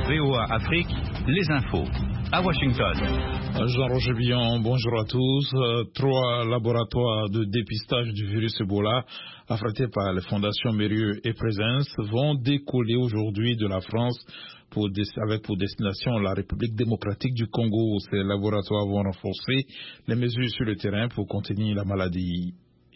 VOA Afrique, les infos. À Washington. Jean-Roger Billon, bonjour à tous. 3 laboratoires de dépistage du virus Ebola affrétés par les fondations Mérieux et Présence vont décoller aujourd'hui de la France avec pour destination la République démocratique du Congo. Ces laboratoires vont renforcer les mesures sur le terrain pour contenir la maladie.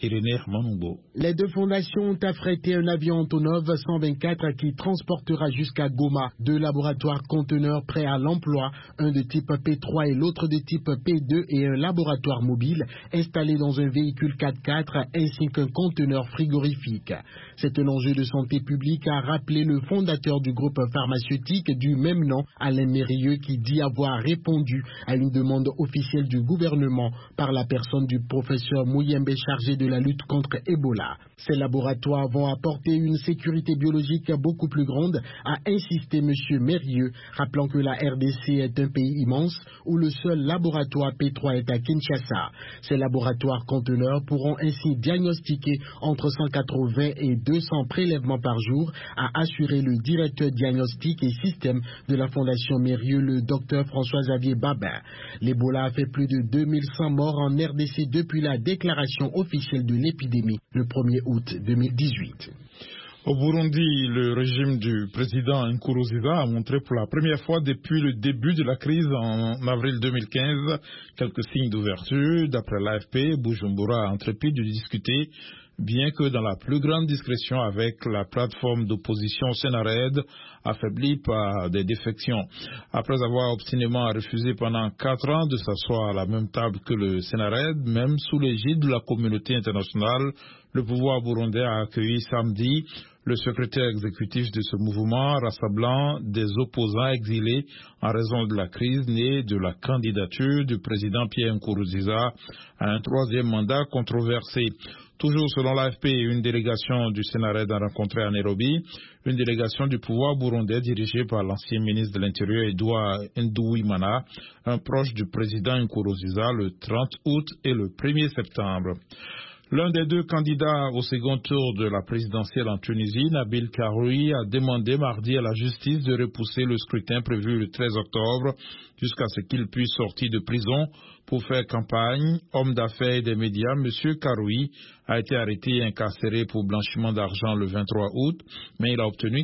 Les 2 fondations ont affrété un avion Antonov 124 qui transportera jusqu'à Goma 2 laboratoires conteneurs prêts à l'emploi, un de type P3 et l'autre de type P2 et un laboratoire mobile installé dans un véhicule 4x4 ainsi qu'un conteneur frigorifique. C'est un enjeu de santé publique, a rappelé le fondateur du groupe pharmaceutique du même nom, Alain Mérieux, qui dit avoir répondu à une demande officielle du gouvernement par la personne du professeur Mouyembe chargé de la lutte contre Ebola. Ces laboratoires vont apporter une sécurité biologique beaucoup plus grande, a insisté M. Mérieux, rappelant que la RDC est un pays immense où le seul laboratoire P3 est à Kinshasa. Ces laboratoires conteneurs pourront ainsi diagnostiquer entre 180 et 200 prélèvements par jour, a assuré le directeur diagnostic et système de la Fondation Mérieux, le docteur François-Xavier Babin. L'Ebola a fait plus de 2100 morts en RDC depuis la déclaration officielle de l'épidémie le 1er août 2018. Au Burundi, le régime du président Nkurunziza a montré pour la première fois depuis le début de la crise en avril 2015 quelques signes d'ouverture. D'après l'AFP, Bujumbura a entrepris de discuter, bien que dans la plus grande discrétion, avec la plateforme d'opposition Senared, affaiblie par des défections. Après avoir obstinément refusé pendant 4 ans de s'asseoir à la même table que le Senared, même sous l'égide de la communauté internationale, le pouvoir burundais a accueilli samedi le secrétaire exécutif de ce mouvement, rassemblant des opposants exilés en raison de la crise née de la candidature du président Pierre Nkurunziza à un 3e mandat controversé. Toujours selon l'AFP, une délégation du Sénared a rencontré à Nairobi une délégation du pouvoir burundais dirigée par l'ancien ministre de l'Intérieur Edouard Nduwimana, un proche du président Nkurunziza, le 30 août et le 1er septembre. L'un des 2 candidats au second tour de la présidentielle en Tunisie, Nabil Karoui, a demandé mardi à la justice de repousser le scrutin prévu le 13 octobre jusqu'à ce qu'il puisse sortir de prison pour faire campagne. Homme d'affaires et des médias, M. Karoui a été arrêté et incarcéré pour blanchiment d'argent le 23 août, mais il a obtenu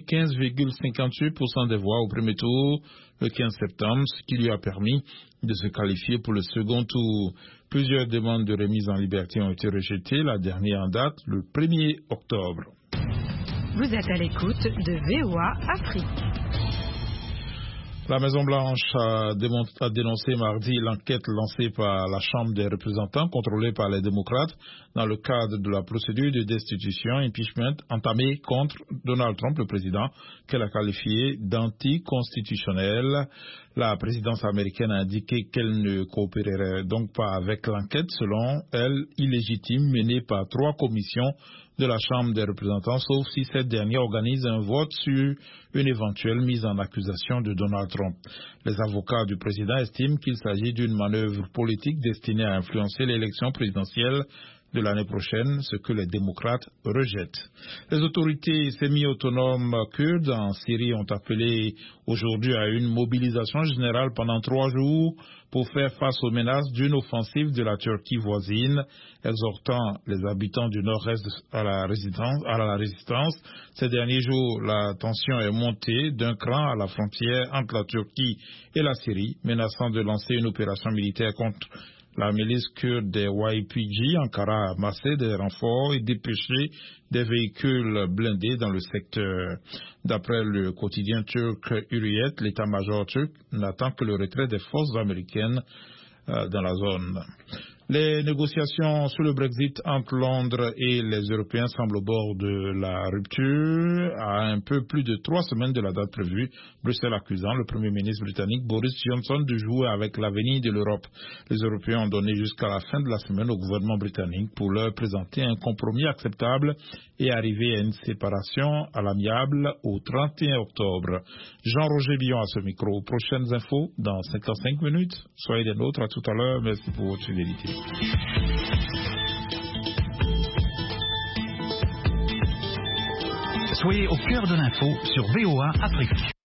15,58% des voix au premier tour le 15 septembre, ce qui lui a permis de se qualifier pour le second tour. Plusieurs demandes de remise en liberté ont été rejetées, la dernière en date le 1er octobre. Vous êtes à l'écoute de VOA Afrique. La Maison-Blanche a dénoncé mardi l'enquête lancée par la Chambre des représentants contrôlée par les démocrates dans le cadre de la procédure de destitution impeachment entamée contre Donald Trump, le président, qu'elle a qualifié d'anticonstitutionnelle. La présidence américaine a indiqué qu'elle ne coopérerait donc pas avec l'enquête, selon elle, illégitime, menée par 3 commissions de la Chambre des représentants, sauf si cette dernière organise un vote sur une éventuelle mise en accusation de Donald Trump. Les avocats du président estiment qu'il s'agit d'une manœuvre politique destinée à influencer l'élection présidentielle de l'année prochaine, ce que les démocrates rejettent. Les autorités semi-autonomes kurdes en Syrie ont appelé aujourd'hui à une mobilisation générale pendant 3 jours pour faire face aux menaces d'une offensive de la Turquie voisine, exhortant les habitants du nord-est à la résistance. Ces derniers jours, la tension est montée d'un cran à la frontière entre la Turquie et la Syrie, menaçant de lancer une opération militaire contre la milice kurde des YPG. Ankara a amassé des renforts et dépêché des véhicules blindés dans le secteur. D'après le quotidien turc Hürriyet, l'état-major turc n'attend que le retrait des forces américaines dans la zone. Les négociations sur le Brexit entre Londres et les Européens semblent au bord de la rupture. À un peu plus de 3 semaines de la date prévue, Bruxelles accusant le Premier ministre britannique Boris Johnson de jouer avec l'avenir de l'Europe. Les Européens ont donné jusqu'à la fin de la semaine au gouvernement britannique pour leur présenter un compromis acceptable et arriver à une séparation à l'amiable au 31 octobre. Jean-Roger Billon à ce micro. Prochaines infos dans 55 minutes. Soyez des nôtres. À tout à l'heure. Merci pour votre fidélité. Soyez au cœur de l'info sur VOA Afrique.